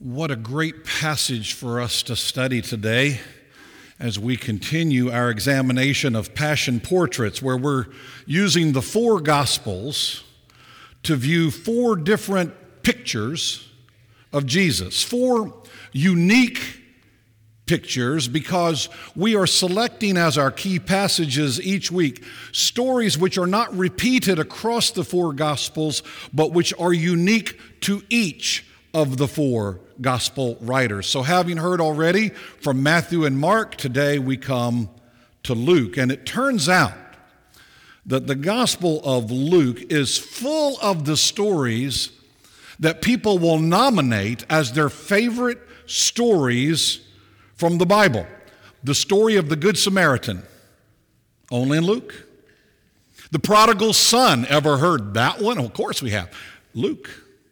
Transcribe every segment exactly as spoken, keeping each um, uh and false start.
What a great passage for us to study today as we continue our examination of Passion Portraits, where we're using the four Gospels to view four different pictures of Jesus, four unique pictures, because we are selecting as our key passages each week stories which are not repeated across the four Gospels, but which are unique to each of the four gospel writers. So having heard already from Matthew and Mark, today we come to Luke. And it turns out that the Gospel of Luke is full of the stories that people will nominate as their favorite stories from the Bible. The story of the Good Samaritan, only in Luke. The prodigal son, ever heard that one? Of course we have. Luke.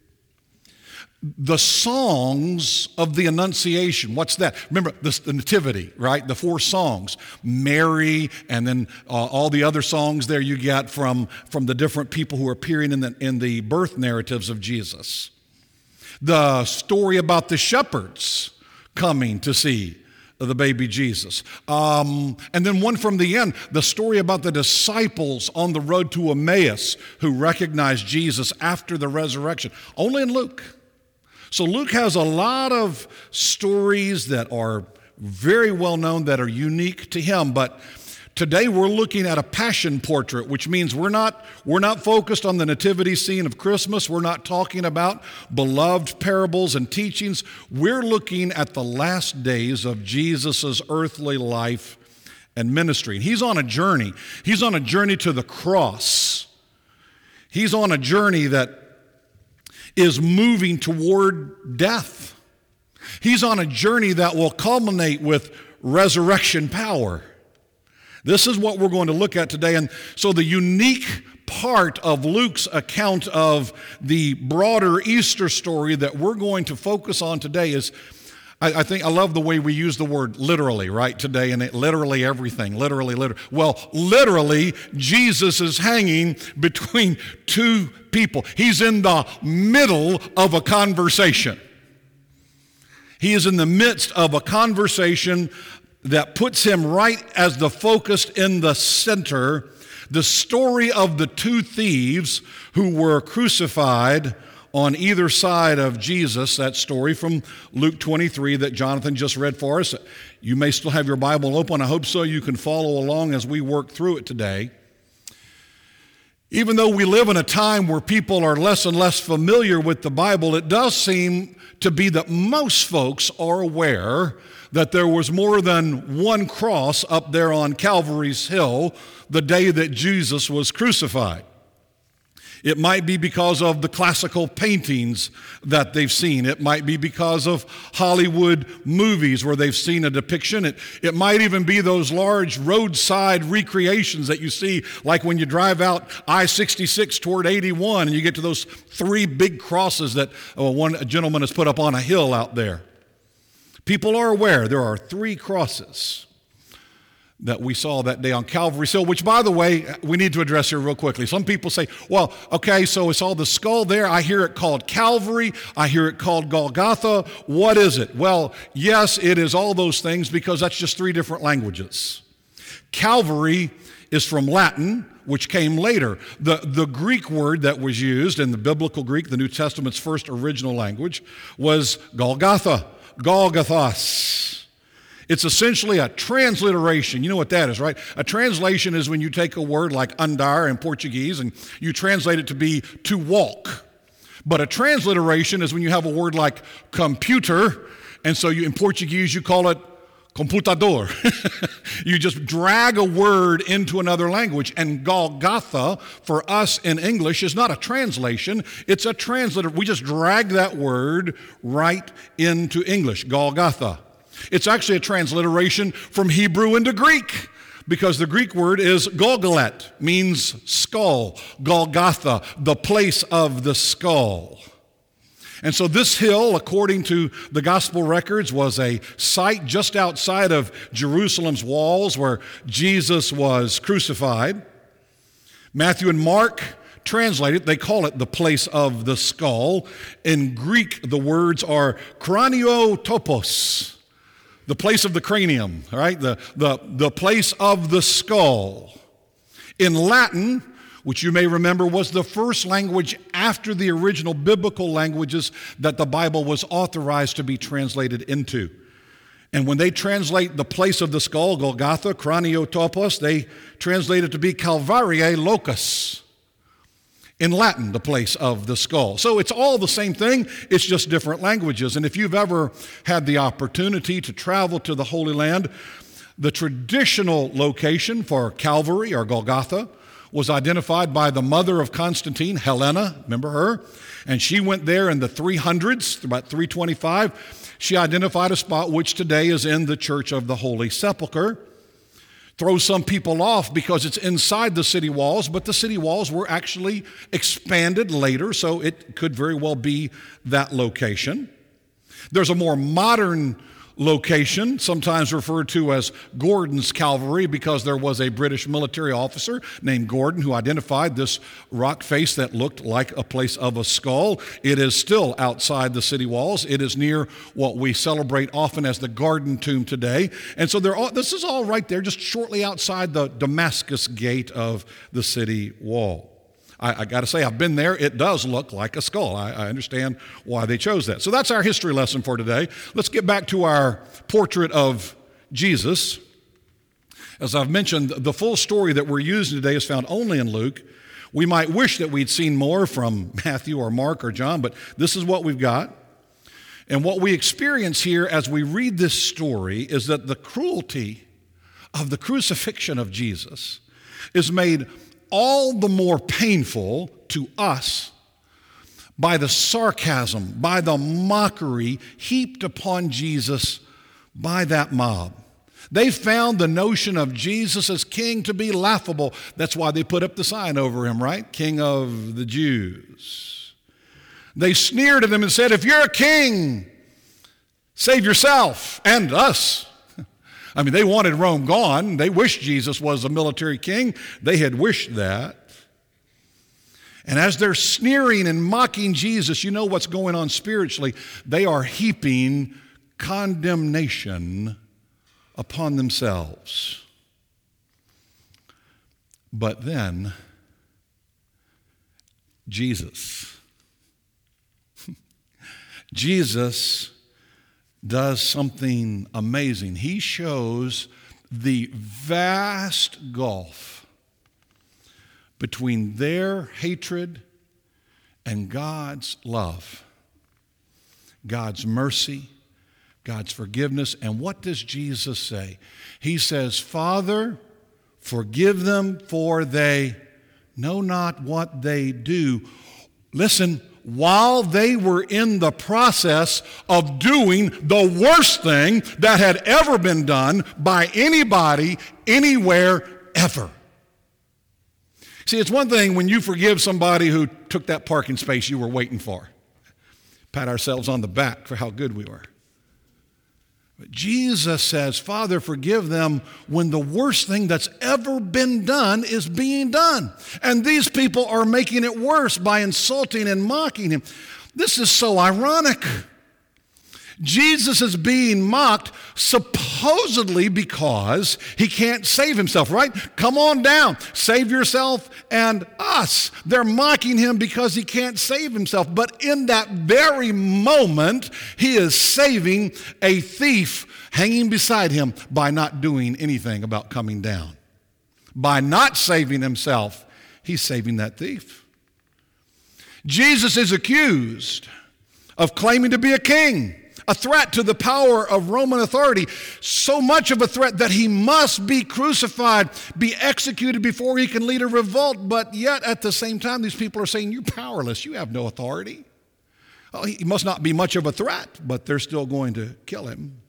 The songs of the Annunciation, what's that? Remember the, the Nativity, right? The four songs, Mary, and then uh, all the other songs there you get from, from the different people who are appearing in the, in the birth narratives of Jesus. The story about the shepherds coming to see the baby Jesus. Um, and then one from the end, the story about the disciples on the road to Emmaus who recognized Jesus after the resurrection, only in Luke. So Luke has a lot of stories that are very well known, that are unique to him, but today we're looking at a passion portrait, which means we're not, we're not focused on the nativity scene of Christmas. We're not talking about beloved parables and teachings. We're looking at the last days of Jesus' earthly life and ministry. And he's on a journey. He's on a journey to the cross. He's on a journey that is moving toward death. He's on a journey that will culminate with resurrection power. This is what we're going to look at today. And so the unique part of Luke's account of the broader Easter story that we're going to focus on today is, I, I think I love the way we use the word literally, right, today, and it literally everything, literally, literally. Well, literally, Jesus is hanging between two people. He's in the middle of a conversation. He is in the midst of a conversation that puts him right as the focus in the center, the story of the two thieves who were crucified on either side of Jesus, that story from Luke twenty-three that Jonathan just read for us. You may still have your Bible open. I hope so. You can follow along as we work through it today. Even though we live in a time where people are less and less familiar with the Bible, it does seem to be that most folks are aware that there was more than one cross up there on Calvary's Hill the day that Jesus was crucified. It might be because of the classical paintings that they've seen. It might be because of Hollywood movies where they've seen a depiction. It, it might even be those large roadside recreations that you see, like when you drive out I sixty-six toward eighty-one and you get to those three big crosses that uh, one gentleman has put up on a hill out there. People are aware there are three crosses that we saw that day on Calvary's Hill, which, by the way, we need to address here real quickly. Some people say, well, okay, so it's all the skull there. I hear it called Calvary. I hear it called Golgotha. What is it? Well, yes, it is all those things because that's just three different languages. Calvary is from Latin, which came later. The, the Greek word that was used in the biblical Greek, the New Testament's first original language, was Golgotha, Golgothos. It's essentially a transliteration. You know what that is, right? A translation is when you take a word like andar in Portuguese and you translate it to be to walk. But a transliteration is when you have a word like computer, and so you, in Portuguese you call it computador. You just drag a word into another language. And Golgotha, for us in English, is not a translation. It's a translator. We just drag that word right into English, Golgotha. It's actually a transliteration from Hebrew into Greek, because the Greek word is Golgolet, means skull. Golgotha, the place of the skull. And so this hill, according to the gospel records, was a site just outside of Jerusalem's walls where Jesus was crucified. Matthew and Mark translated, they call it the place of the skull. In Greek, the words are craniotopos, the place of the cranium, all right? The, the, the place of the skull. In Latin, which you may remember was the first language after the original biblical languages that the Bible was authorized to be translated into. And when they translate the place of the skull, Golgotha, craniotopos, they translate it to be Calvariae locus. In Latin, the place of the skull. So it's all the same thing, it's just different languages. And if you've ever had the opportunity to travel to the Holy Land, the traditional location for Calvary or Golgotha was identified by the mother of Constantine, Helena, remember her? And she went there in the three hundreds, about three twenty-five. She identified a spot which today is in the Church of the Holy Sepulchre. Throws some people off because it's inside the city walls, but the city walls were actually expanded later, so it could very well be that location. There's a more modern location, sometimes referred to as Gordon's Calvary, because there was a British military officer named Gordon who identified this rock face that looked like a place of a skull. It is still outside the city walls. It is near what we celebrate often as the Garden Tomb today. And so they're all, this is all right there, just shortly outside the Damascus gate of the city wall. I, I got to say, I've been there. It does look like a skull. I, I understand why they chose that. So that's our history lesson for today. Let's get back to our portrait of Jesus. As I've mentioned, the full story that we're using today is found only in Luke. We might wish that we'd seen more from Matthew or Mark or John, but this is what we've got. And what we experience here as we read this story is that the cruelty of the crucifixion of Jesus is made all the more painful to us by the sarcasm, by the mockery heaped upon Jesus by that mob. They found the notion of Jesus as king to be laughable. That's why they put up the sign over him, right? King of the Jews. They sneered at him and said, if you're a king, save yourself and us. I mean, they wanted Rome gone. They wished Jesus was a military king. They had wished that. And as they're sneering and mocking Jesus, you know what's going on spiritually. They are heaping condemnation upon themselves. But then, Jesus. Jesus does something amazing. He shows the vast gulf between their hatred and God's love, God's mercy, God's forgiveness. And what does Jesus say? He says, Father, forgive them, for they know not what they do. Listen, while they were in the process of doing the worst thing that had ever been done by anybody, anywhere, ever. See, it's one thing when you forgive somebody who took that parking space you were waiting for. Pat ourselves on the back for how good we were. But Jesus says, Father, forgive them when the worst thing that's ever been done is being done. And these people are making it worse by insulting and mocking him. This is so ironic. Jesus is being mocked supposedly because he can't save himself, right? Come on down, save yourself and us. They're mocking him because he can't save himself. But in that very moment, he is saving a thief hanging beside him by not doing anything about coming down. By not saving himself, he's saving that thief. Jesus is accused of claiming to be a king, a threat to the power of Roman authority, so much of a threat that he must be crucified, be executed before he can lead a revolt. But yet at the same time, these people are saying, you're powerless, you have no authority. Oh, he must not be much of a threat, but they're still going to kill him.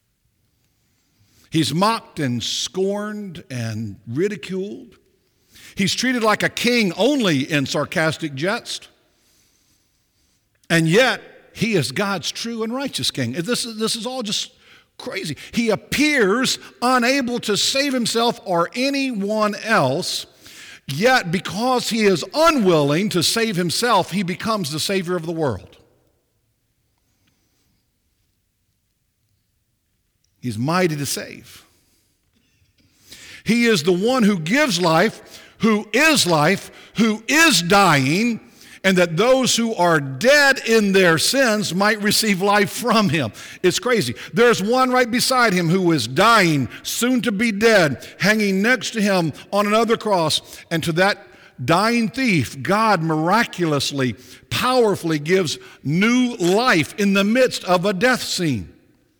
He's mocked and scorned and ridiculed. He's treated like a king only in sarcastic jest. And yet, he is God's true and righteous king. This is, this is all just crazy. He appears unable to save himself or anyone else, Yet, because he is unwilling to save himself, he becomes the Savior of the world. He's mighty to save. He is the one who gives life, who is life, who is dying, and that those who are dead in their sins might receive life from him. It's crazy. There's one right beside him who is dying, soon to be dead, hanging next to him on another cross. And to that dying thief, God miraculously, powerfully gives new life in the midst of a death scene.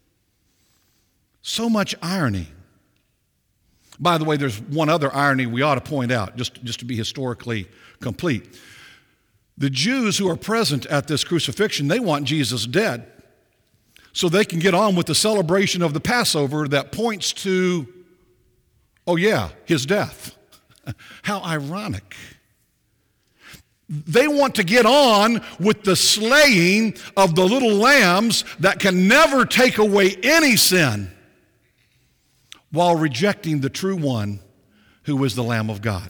So much irony. By the way, there's one other irony we ought to point out, just, just to be historically complete. The Jews who are present at this crucifixion, they want Jesus dead so they can get on with the celebration of the Passover that points to, oh yeah, his death. How ironic. They want to get on with the slaying of the little lambs that can never take away any sin, while rejecting the true one who is the Lamb of God,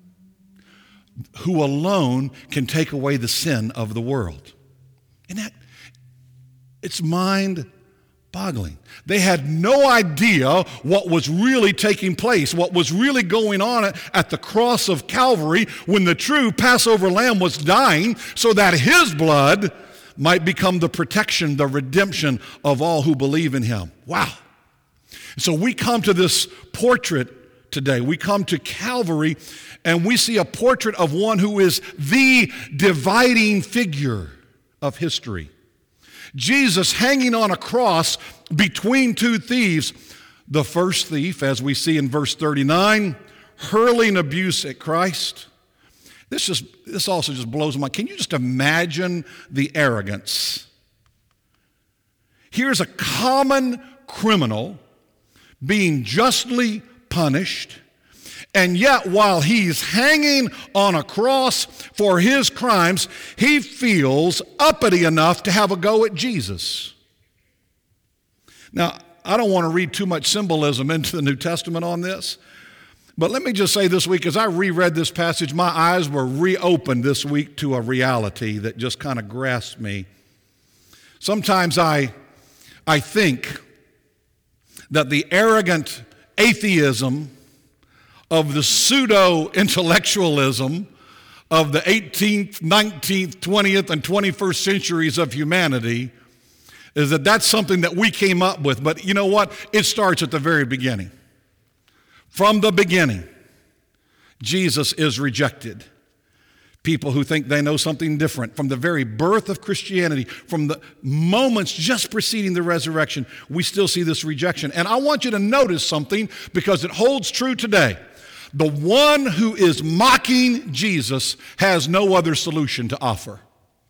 who alone can take away the sin of the world. And that, it's mind-boggling. They had no idea what was really taking place, what was really going on at, at the cross of Calvary when the true Passover lamb was dying so that his blood might become the protection, the redemption of all who believe in him. Wow. So we come to this portrait today. We come to Calvary, and we see a portrait of one who is the dividing figure of history. Jesus hanging on a cross between two thieves. The first thief, as we see in verse thirty-nine, hurling abuse at Christ. This just this also just blows my mind. Can you just imagine the arrogance? Here's a common criminal being justly punished, and yet while he's hanging on a cross for his crimes, he feels uppity enough to have a go at Jesus. Now, I don't want to read too much symbolism into the New Testament on this, but let me just say this week, as I reread this passage, my eyes were reopened this week to a reality that just kind of grasped me. Sometimes I, I think that the arrogant atheism of the pseudo-intellectualism of the eighteenth, nineteenth, twentieth, and twenty-first centuries of humanity is that that's something that we came up with. But you know what? It starts at the very beginning. From the beginning, Jesus is rejected. People who think they know something different. From the very birth of Christianity, from the moments just preceding the resurrection, we still see this rejection. And I want you to notice something because it holds true today. The one who is mocking Jesus has no other solution to offer.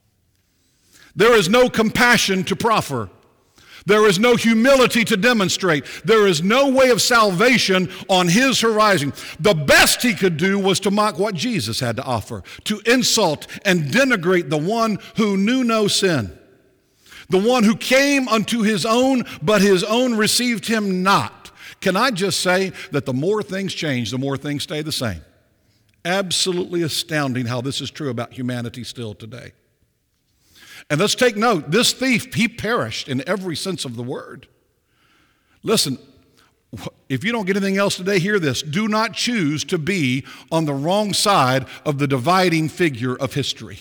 There is no compassion to proffer. There is no humility to demonstrate. There is no way of salvation on his horizon. The best he could do was to mock what Jesus had to offer, to insult and denigrate the one who knew no sin, the one who came unto his own, but his own received him not. Can I just say that the more things change, the more things stay the same? Absolutely astounding how this is true about humanity still today. And let's take note, this thief, he perished in every sense of the word. Listen, if you don't get anything else today, hear this. Do not choose to be on the wrong side of the dividing figure of history.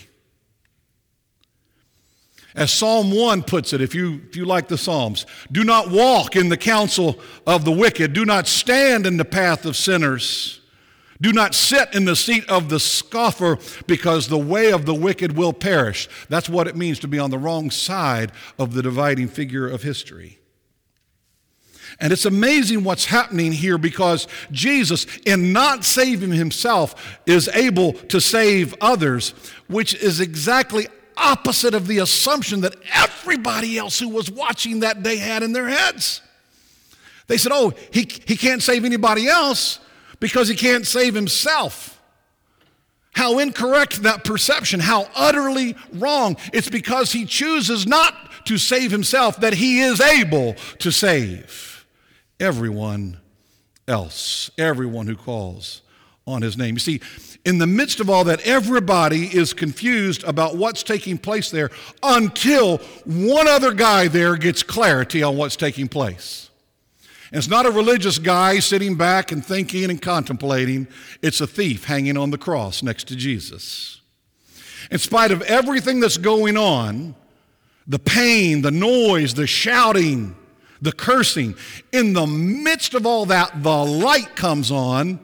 As Psalm one puts it, if you, if you like the Psalms, do not walk in the counsel of the wicked. Do not stand in the path of sinners. Do not sit in the seat of the scoffer, because the way of the wicked will perish. That's what it means to be on the wrong side of the dividing figure of history. And it's amazing what's happening here, because Jesus, in not saving himself, is able to save others, which is exactly opposite of the assumption that everybody else who was watching that day had in their heads. They said, oh, he, he can't save anybody else because he can't save himself. How incorrect that perception, how utterly wrong. It's because he chooses not to save himself that he is able to save everyone else, everyone who calls on his name. You see, in the midst of all that, everybody is confused about what's taking place there until one other guy there gets clarity on what's taking place. And it's not a religious guy sitting back and thinking and contemplating. It's a thief hanging on the cross next to Jesus. In spite of everything that's going on, the pain, the noise, the shouting, the cursing, in the midst of all that, the light comes on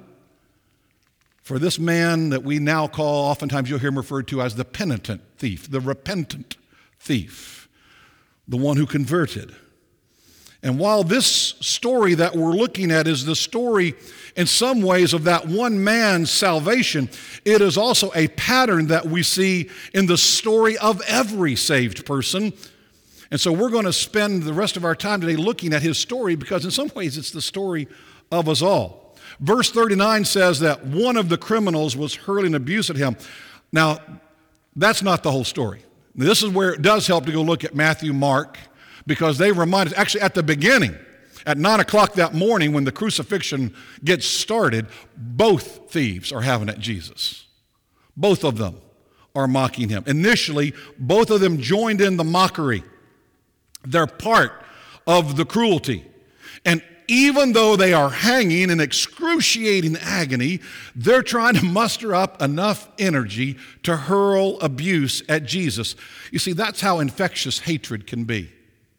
for this man that we now call, oftentimes you'll hear him referred to as the penitent thief, the repentant thief, the one who converted. And while this story that we're looking at is the story in some ways of that one man's salvation, it is also a pattern that we see in the story of every saved person. And so we're going to spend the rest of our time today looking at his story because in some ways it's the story of us all. Verse thirty-nine says that one of the criminals was hurling abuse at him. Now, that's not the whole story. This is where it does help to go look at Matthew, Mark, because they remind us, actually at the beginning, at nine o'clock that morning when the crucifixion gets started, both thieves are having at Jesus. Both of them are mocking him. Initially, both of them joined in the mockery. They're part of the cruelty. And even though they are hanging in excruciating agony, they're trying to muster up enough energy to hurl abuse at Jesus. You see, that's how infectious hatred can be.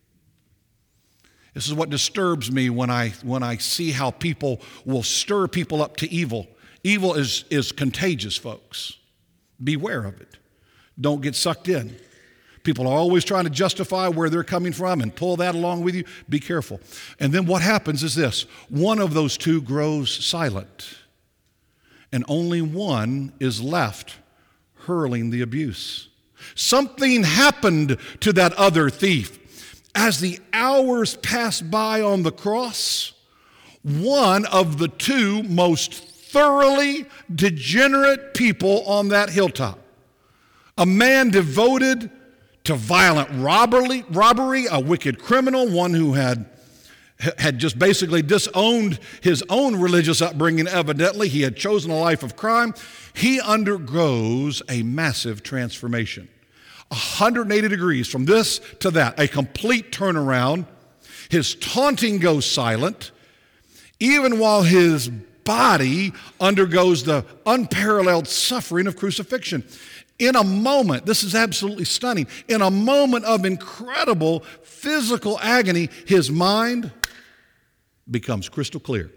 This is what disturbs me when I when I see how people will stir people up to evil. Evil is, is contagious, folks. Beware of it. Don't get sucked in. People are always trying to justify where they're coming from and pull that along with you. Be careful. And then what happens is this. One of those two grows silent, and only one is left hurling the abuse. Something happened to that other thief. As the hours passed by on the cross, one of the two most thoroughly degenerate people on that hilltop, a man devoted to violent robbery, robbery, a wicked criminal, one who had, had just basically disowned his own religious upbringing, evidently. He had chosen a life of crime. He undergoes a massive transformation. one hundred eighty degrees from this to that, a complete turnaround. His taunting goes silent, even while his body undergoes the unparalleled suffering of crucifixion. In a moment, this is absolutely stunning, in a moment of incredible physical agony, his mind becomes crystal clear.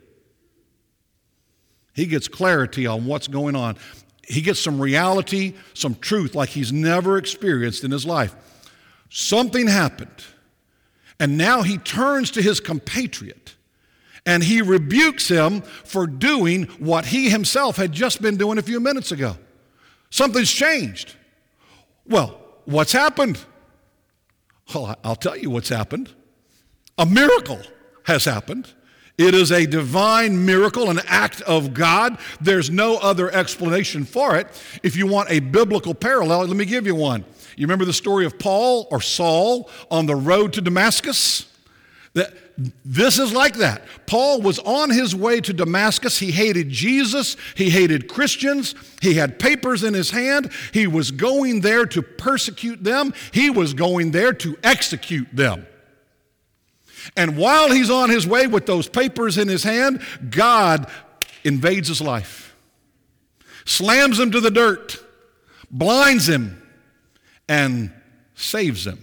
He gets clarity on what's going on. He gets some reality, some truth like he's never experienced in his life. Something happened, and now he turns to his compatriot, and he rebukes him for doing what he himself had just been doing a few minutes ago. Something's changed. Well, what's happened? Well, I'll tell you what's happened. A miracle has happened. It is a divine miracle, an act of God. There's no other explanation for it. If you want a biblical parallel, let me give you one. You remember the story of Paul or Saul on the road to Damascus? That this is like that. Paul was on his way to Damascus. He hated Jesus. He hated Christians. He had papers in his hand. He was going there to persecute them. He was going there to execute them. And while he's on his way with those papers in his hand, God invades his life, slams him to the dirt, blinds him, and saves him.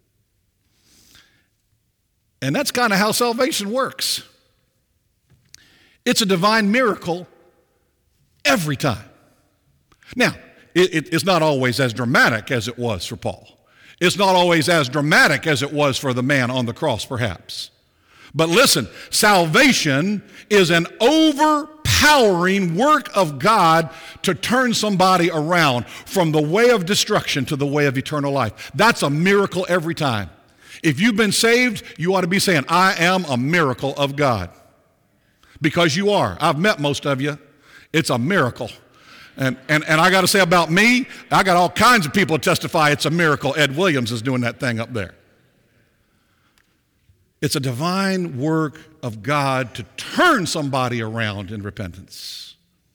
And that's kind of how salvation works. It's a divine miracle every time. Now, it, it, it's not always as dramatic as it was for Paul. It's not always as dramatic as it was for the man on the cross, perhaps. But listen, salvation is an overpowering work of God to turn somebody around from the way of destruction to the way of eternal life. That's a miracle every time. If you've been saved, you ought to be saying, I am a miracle of God. Because you are. I've met most of you. It's a miracle. And, and, and I got to say about me, I got all kinds of people to testify it's a miracle. Ed Williams is doing that thing up there. It's a divine work of God to turn somebody around in repentance.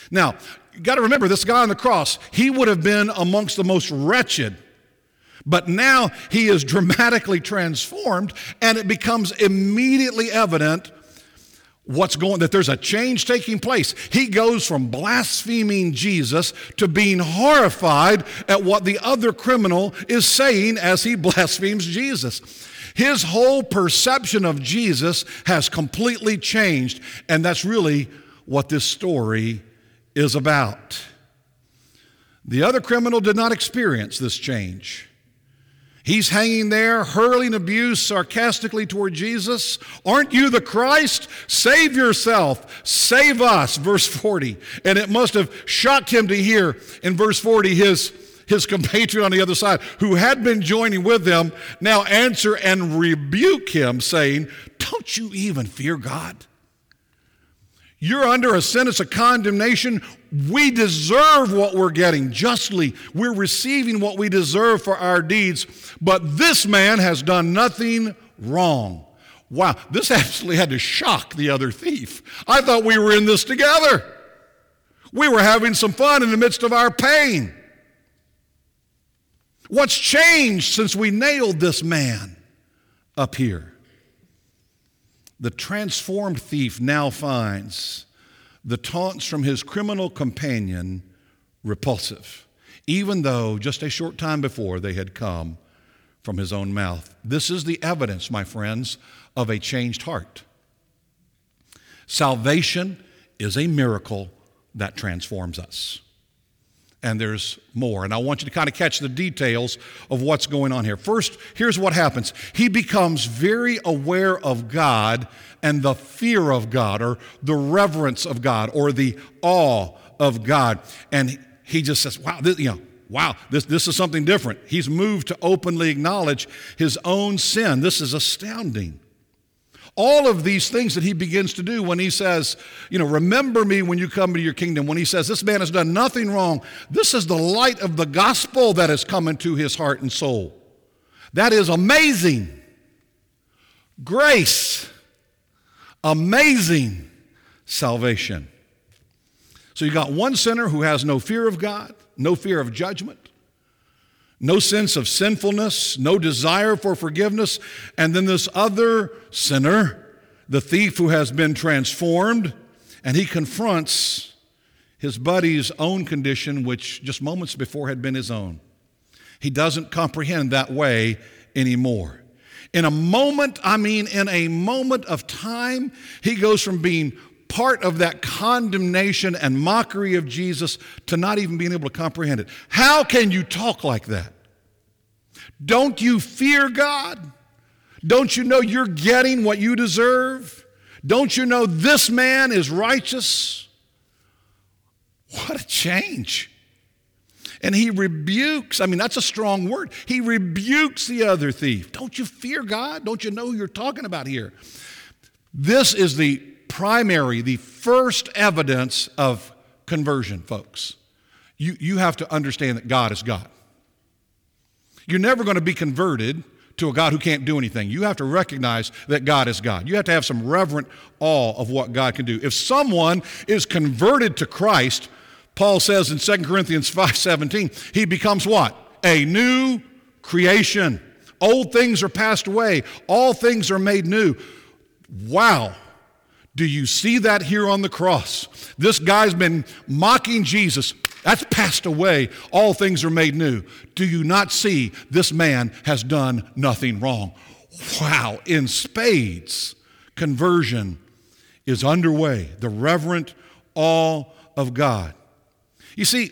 Now, you got to remember, this guy on the cross, he would have been amongst the most wretched. But now he is dramatically transformed, and it becomes immediately evident what's going, that there's a change taking place. He goes from blaspheming Jesus to being horrified at what the other criminal is saying as he blasphemes Jesus. His whole perception of Jesus has completely changed, and that's really what this story is about. The other criminal did not experience this change. He's hanging there, hurling abuse sarcastically toward Jesus. Aren't you the Christ? Save yourself. Save us, verse forty. And it must have shocked him to hear in verse forty his, his compatriot on the other side, who had been joining with them, now answer and rebuke him, saying, don't you even fear God? You're under a sentence of condemnation. We deserve what we're getting justly. We're receiving what we deserve for our deeds. But this man has done nothing wrong. Wow, this absolutely had to shock the other thief. I thought we were in this together. We were having some fun in the midst of our pain. What's changed since we nailed this man up here? The transformed thief now finds the taunts from his criminal companion repulsive, even though just a short time before they had come from his own mouth. This is the evidence, my friends, of a changed heart. Salvation is a miracle that transforms us. And there's more. And I want you to kind of catch the details of what's going on here. First, here's what happens. He becomes very aware of God and the fear of God, or the reverence of God, or the awe of God. And he just says, wow, this, you know, wow, this, this is something different. He's moved to openly acknowledge his own sin. This is astounding. All of these things that he begins to do when he says, you know, remember me when you come to your kingdom, when he says this man has done nothing wrong, this is the light of the gospel that has come into his heart and soul. That is amazing. Grace. Amazing salvation. So you got one sinner who has no fear of God, no fear of judgment, no sense of sinfulness, no desire for forgiveness. And then this other sinner, the thief who has been transformed, and he confronts his buddy's own condition, which just moments before had been his own. He doesn't comprehend that way anymore. In a moment, I mean in a moment of time, he goes from being part of that condemnation and mockery of Jesus to not even being able to comprehend it. How can you talk like that? Don't you fear God? Don't you know you're getting what you deserve? Don't you know this man is righteous? What a change. And he rebukes, I mean, that's a strong word. He rebukes the other thief. Don't you fear God? Don't you know who you're talking about here? This is the primary, the first evidence of conversion, folks. You, you have to understand that God is God. You're never going to be converted to a God who can't do anything. You have to recognize that God is God. You have to have some reverent awe of what God can do. If someone is converted to Christ, Paul says in Second Corinthians five seventeen, he becomes what? A new creation. Old things are passed away. All things are made new. Wow. Do you see that here on the cross? This guy's been mocking Jesus. That's passed away. All things are made new. Do you not see this man has done nothing wrong? Wow. In spades, conversion is underway. The reverent awe of God. You see,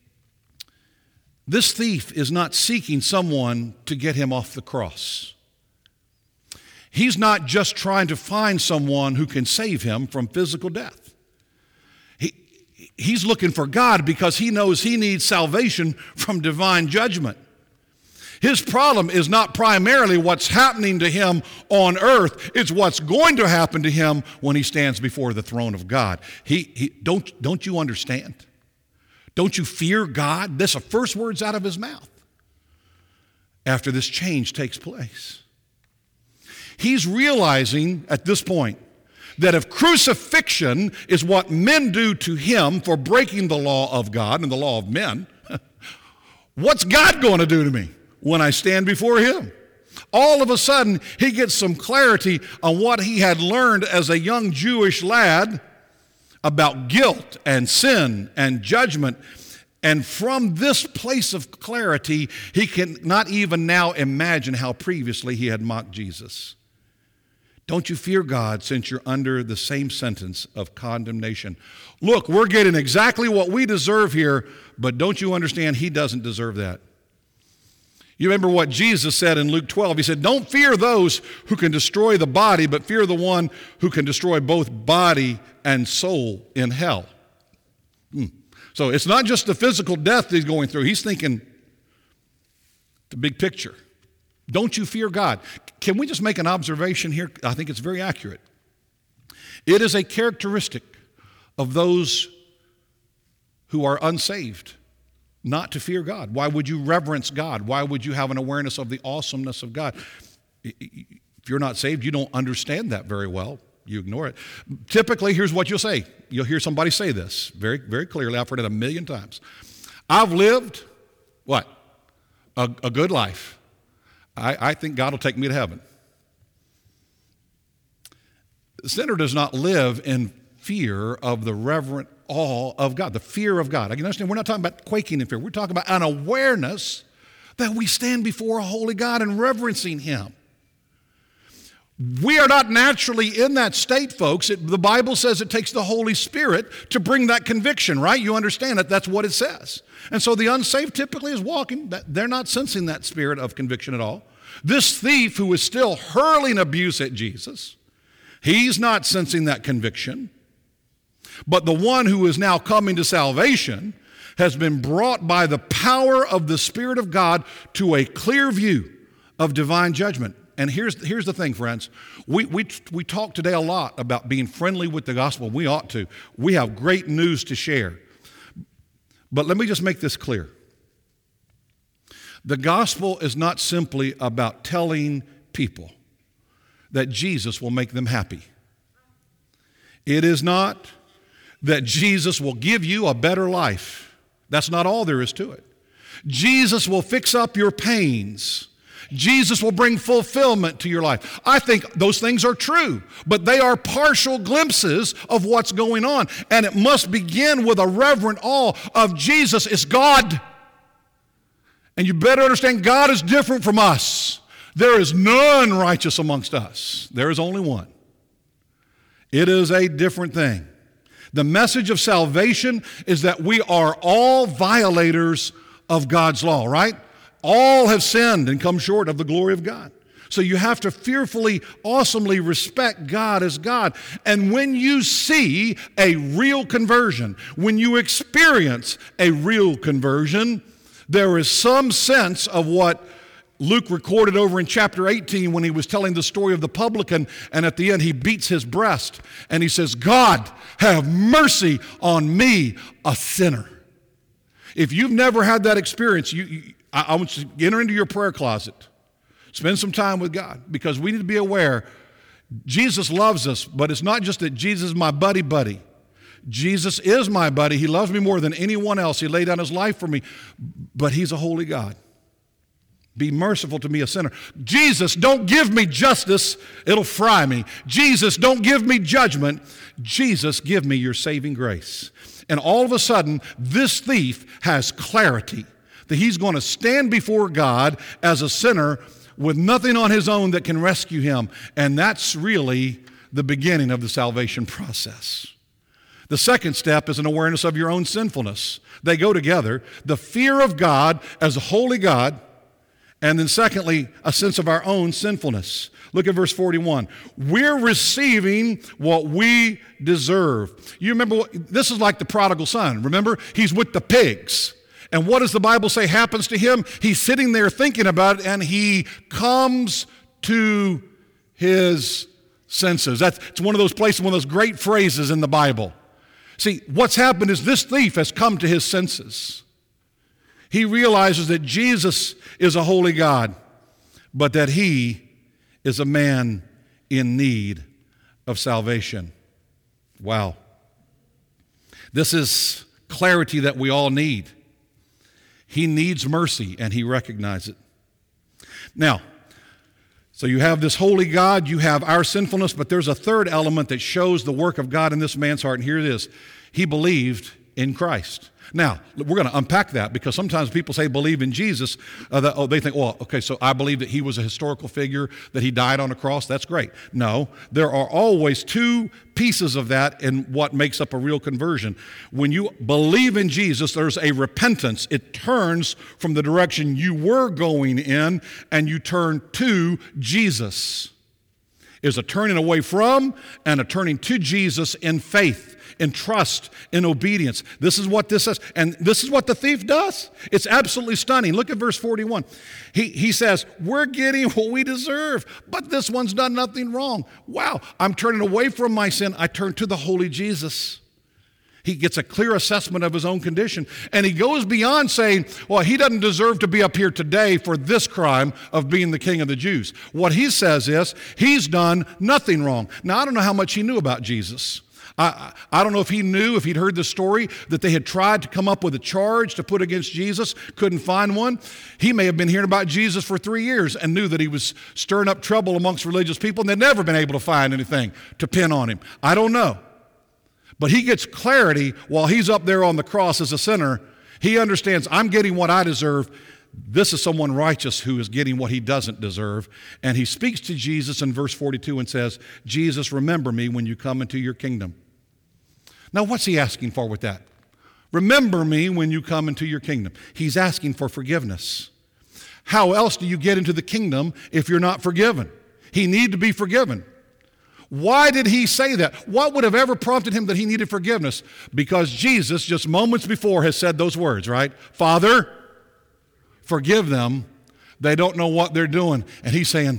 this thief is not seeking someone to get him off the cross. He's not just trying to find someone who can save him from physical death. He, he's looking for God because he knows he needs salvation from divine judgment. His problem is not primarily what's happening to him on earth. It's what's going to happen to him when he stands before the throne of God. He, he, don't, don't you understand? Don't you fear God? That's the first words out of his mouth after this change takes place. He's realizing at this point that if crucifixion is what men do to him for breaking the law of God and the law of men, what's God going to do to me when I stand before him? All of a sudden, he gets some clarity on what he had learned as a young Jewish lad about guilt and sin and judgment. And from this place of clarity, he can not even now imagine how previously he had mocked Jesus. Don't you fear God, since you're under the same sentence of condemnation? Look, we're getting exactly what we deserve here, but don't you understand he doesn't deserve that? You remember what Jesus said in Luke twelve. He said, don't fear those who can destroy the body, but fear the one who can destroy both body and soul in hell. Hmm. So it's not just the physical death he's going through. He's thinking the big picture. Don't you fear God? Can we just make an observation here? I think it's very accurate. It is a characteristic of those who are unsaved not to fear God. Why would you reverence God? Why would you have an awareness of the awesomeness of God? If you're not saved, you don't understand that very well. You ignore it. Typically, here's what you'll say. You'll hear somebody say this very, very clearly. I've heard it a million times. I've lived, what? A, a good life. I, I think God will take me to heaven. The sinner does not live in fear of the reverent awe of God, the fear of God. I can understand we're not talking about quaking in fear. We're talking about an awareness that we stand before a holy God and reverencing him. We are not naturally in that state, folks. It, the Bible says it takes the Holy Spirit to bring that conviction, right? You understand that that's what it says. And so the unsaved typically is walking. They're not sensing that spirit of conviction at all. This thief who is still hurling abuse at Jesus, he's not sensing that conviction. But the one who is now coming to salvation has been brought by the power of the Spirit of God to a clear view of divine judgment. And here's, here's the thing, friends. We, we, we talk today a lot about being friendly with the gospel. We ought to. We have great news to share. But let me just make this clear. The gospel is not simply about telling people that Jesus will make them happy. It is not that Jesus will give you a better life. That's not all there is to it. Jesus will fix up your pains. Jesus will bring fulfillment to your life. I think those things are true, but they are partial glimpses of what's going on. And it must begin with a reverent awe of Jesus is God. And you better understand God is different from us. There is none righteous amongst us. There is only one. It is a different thing. The message of salvation is that we are all violators of God's law, right? All have sinned and come short of the glory of God. So you have to fearfully, awesomely respect God as God. And when you see a real conversion, when you experience a real conversion, there is some sense of what Luke recorded over in chapter eighteen when he was telling the story of the publican, and at the end he beats his breast and he says, God, have mercy on me, a sinner. If you've never had that experience, you, you, I, I want you to enter into your prayer closet. Spend some time with God, because we need to be aware Jesus loves us, but it's not just that Jesus is my buddy buddy. Jesus is my buddy. He loves me more than anyone else. He laid down his life for me, but he's a holy God. Be merciful to me, a sinner. Jesus, don't give me justice. It'll fry me. Jesus, don't give me judgment. Jesus, give me your saving grace. And all of a sudden, this thief has clarity that he's going to stand before God as a sinner with nothing on his own that can rescue him. And that's really the beginning of the salvation process. The second step is an awareness of your own sinfulness. They go together. The fear of God as a holy God, and then secondly, a sense of our own sinfulness. Look at verse forty-one. We're receiving what we deserve. You remember, what, this is like the prodigal son. Remember, he's with the pigs. And what does the Bible say happens to him? He's sitting there thinking about it, and he comes to his senses. That's it's one of those places, one of those great phrases in the Bible. See, what's happened is this thief has come to his senses. He realizes that Jesus is a holy God, but that he is a man in need of salvation. Wow. This is clarity that we all need. He needs mercy, and he recognizes it. Now, so you have this holy God, you have our sinfulness, but there's a third element that shows the work of God in this man's heart, and here it is. He believed in Christ. Now, we're going to unpack that because sometimes people say believe in Jesus. Uh, that, oh, they think, well, okay, so I believe that he was a historical figure, that he died on a cross. That's great. No, there are always two pieces of that in what makes up a real conversion. When you believe in Jesus, there's a repentance. It turns from the direction you were going in and you turn to Jesus. Is a turning away from and a turning to Jesus in faith, in trust, in obedience. This is what this says. And this is what the thief does. It's absolutely stunning. Look at verse forty-one. He, he says, we're getting what we deserve, but this one's done nothing wrong. Wow, I'm turning away from my sin. I turn to the holy Jesus. He gets a clear assessment of his own condition. And he goes beyond saying, well, he doesn't deserve to be up here today for this crime of being the king of the Jews. What he says is, he's done nothing wrong. Now, I don't know how much he knew about Jesus. I, I don't know if he knew, if he'd heard the story, that they had tried to come up with a charge to put against Jesus, couldn't find one. He may have been hearing about Jesus for three years and knew that he was stirring up trouble amongst religious people, and they'd never been able to find anything to pin on him. I don't know. But he gets clarity while he's up there on the cross as a sinner. He understands, I'm getting what I deserve. This is someone righteous who is getting what he doesn't deserve. And he speaks to Jesus in verse forty-two and says, Jesus, remember me when you come into your kingdom. Now, what's he asking for with that? Remember me when you come into your kingdom. He's asking for forgiveness. How else do you get into the kingdom if you're not forgiven? He needs to be forgiven. Why did he say that? What would have ever prompted him that he needed forgiveness? Because Jesus, just moments before, has said those words, right? Father, forgive them. They don't know what they're doing. And he's saying,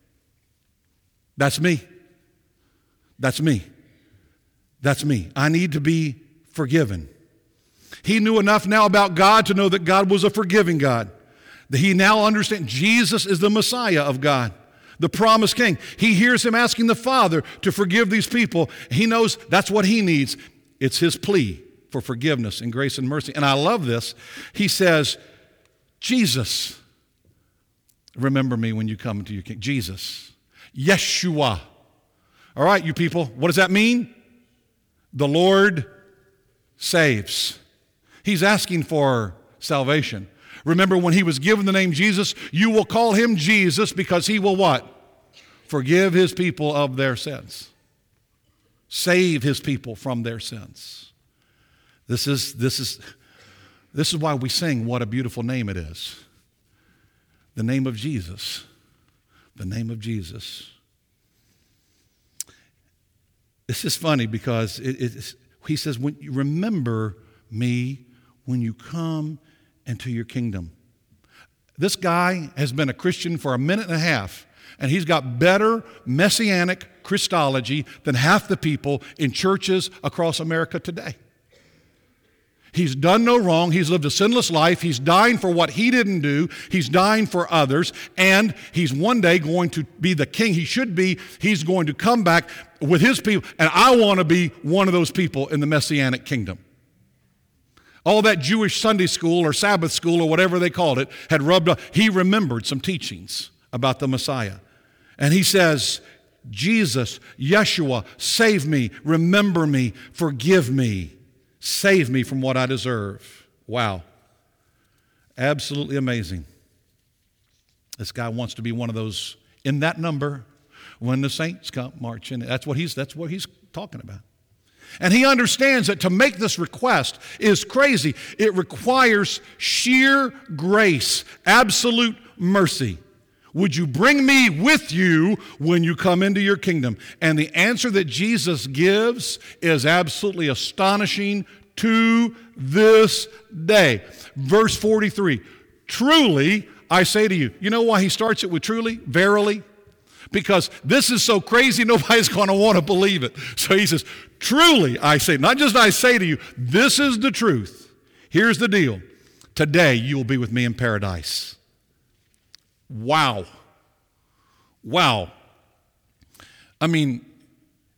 that's me. That's me. That's me. I need to be forgiven. He knew enough now about God to know that God was a forgiving God. That he now understands Jesus is the Messiah of God, the promised king. He hears him asking the Father to forgive these people. He knows that's what he needs. It's his plea for forgiveness and grace and mercy. And I love this. He says, Jesus, remember me when you come into your kingdom. Jesus. Yeshua. All right, you people, what does that mean? The Lord saves. He's asking for salvation. Remember when he was given the name Jesus, you will call him Jesus because he will what? Forgive his people of their sins. Save his people from their sins. This is, this is, this is why we sing what a beautiful name it is. The name of Jesus. The name of Jesus. This is funny because it, it, he says, when you remember me when you come into your kingdom. This guy has been a Christian for a minute and a half, and he's got better messianic Christology than half the people in churches across America today. He's done no wrong. He's lived a sinless life. He's dying for what he didn't do. He's dying for others, and he's one day going to be the king he should be. He's going to come back with his people, and I want to be one of those people in the messianic kingdom. All that Jewish Sunday school or Sabbath school or whatever they called it had rubbed off. He remembered some teachings about the Messiah. And he says, Jesus, Yeshua, save me, remember me, forgive me, save me from what I deserve. Wow. Absolutely amazing. This guy wants to be one of those in that number when the saints come marching. That's what he's, that's what he's talking about. And he understands that to make this request is crazy. It requires sheer grace, absolute mercy. Would you bring me with you when you come into your kingdom? And the answer that Jesus gives is absolutely astonishing to this day. Verse forty-three, truly, I say to you. You know why he starts it with truly? Verily? Because this is so crazy, nobody's going to want to believe it. So he says, truly, I say, not just I say to you, this is the truth. Here's the deal. Today, you will be with me in paradise. Wow. Wow. I mean,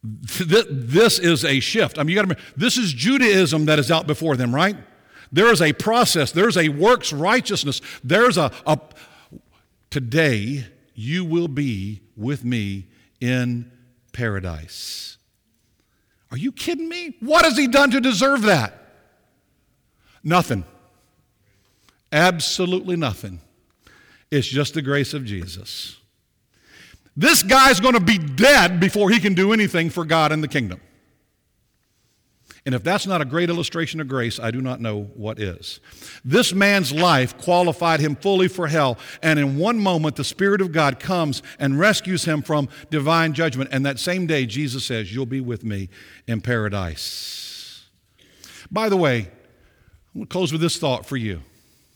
This is a shift. I mean, you got to remember, this is Judaism that is out before them, right? There is a process. There's a works righteousness. There's a, a today you will be with me in paradise. Are you kidding me? What has he done to deserve that? Nothing. Absolutely nothing. It's just the grace of Jesus. This guy's going to be dead before he can do anything for God in the kingdom. And if that's not a great illustration of grace, I do not know what is. This man's life qualified him fully for hell, and in one moment the Spirit of God comes and rescues him from divine judgment, and that same day Jesus says, "You'll be with me in paradise." By the way, I'm going to close with this thought for you.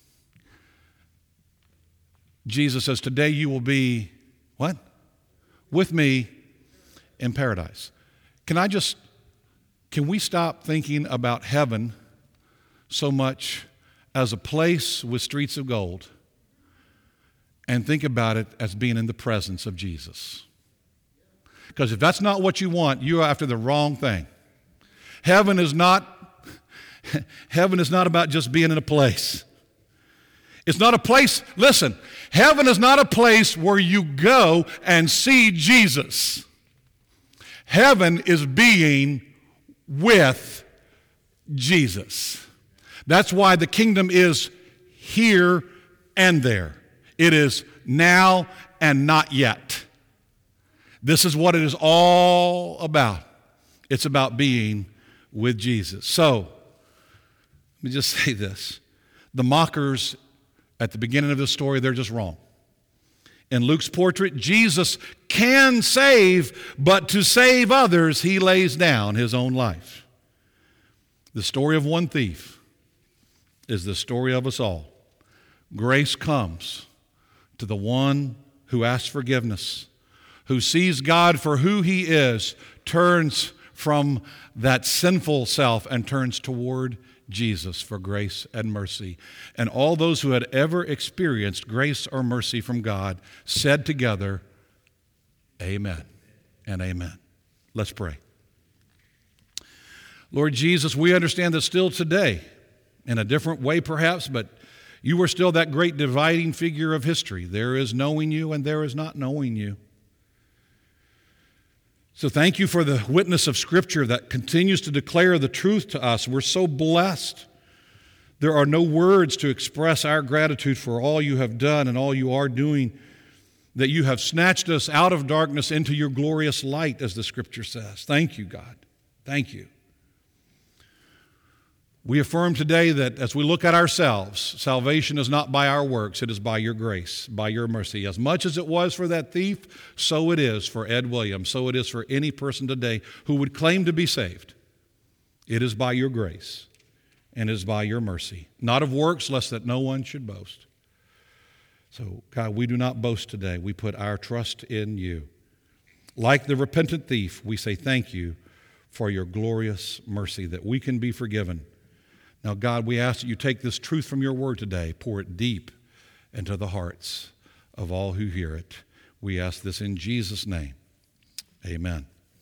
Jesus says, "Today you will be," what? "With me in paradise." Can I just, can we stop thinking about heaven so much as a place with streets of gold and think about it as being in the presence of Jesus? Because if that's not what you want, you're after the wrong thing. Heaven is not, heaven is not about just being in a place. It's not a place, listen, heaven is not a place where you go and see Jesus. Heaven is being with Jesus. That's why the kingdom is here and there. It is now and not yet. This is what it is all about. It's about being with Jesus. So, let me just say this. The mockers at the beginning of the story, they're just wrong. In Luke's portrait, Jesus can save, but to save others, he lays down his own life. The story of one thief is the story of us all. Grace comes to the one who asks forgiveness, who sees God for who he is, turns from that sinful self and turns toward Jesus for grace and mercy. And all those who had ever experienced grace or mercy from God said together, amen and amen. Let's pray. Lord Jesus, we understand that still today, in a different way perhaps, but you are still that great dividing figure of history. There is knowing you and there is not knowing you. So thank you for the witness of Scripture that continues to declare the truth to us. We're so blessed. There are no words to express our gratitude for all you have done and all you are doing, that you have snatched us out of darkness into your glorious light, as the Scripture says. Thank you, God. Thank you. We affirm today that as we look at ourselves, salvation is not by our works, it is by your grace, by your mercy. As much as it was for that thief, so it is for Ed Williams, so it is for any person today who would claim to be saved. It is by your grace, and it is by your mercy. Not of works, lest that no one should boast. So, God, we do not boast today. We put our trust in you. Like the repentant thief, we say thank you for your glorious mercy, that we can be forgiven. Now, God, we ask that you take this truth from your word today, pour it deep into the hearts of all who hear it. We ask this in Jesus' name. Amen.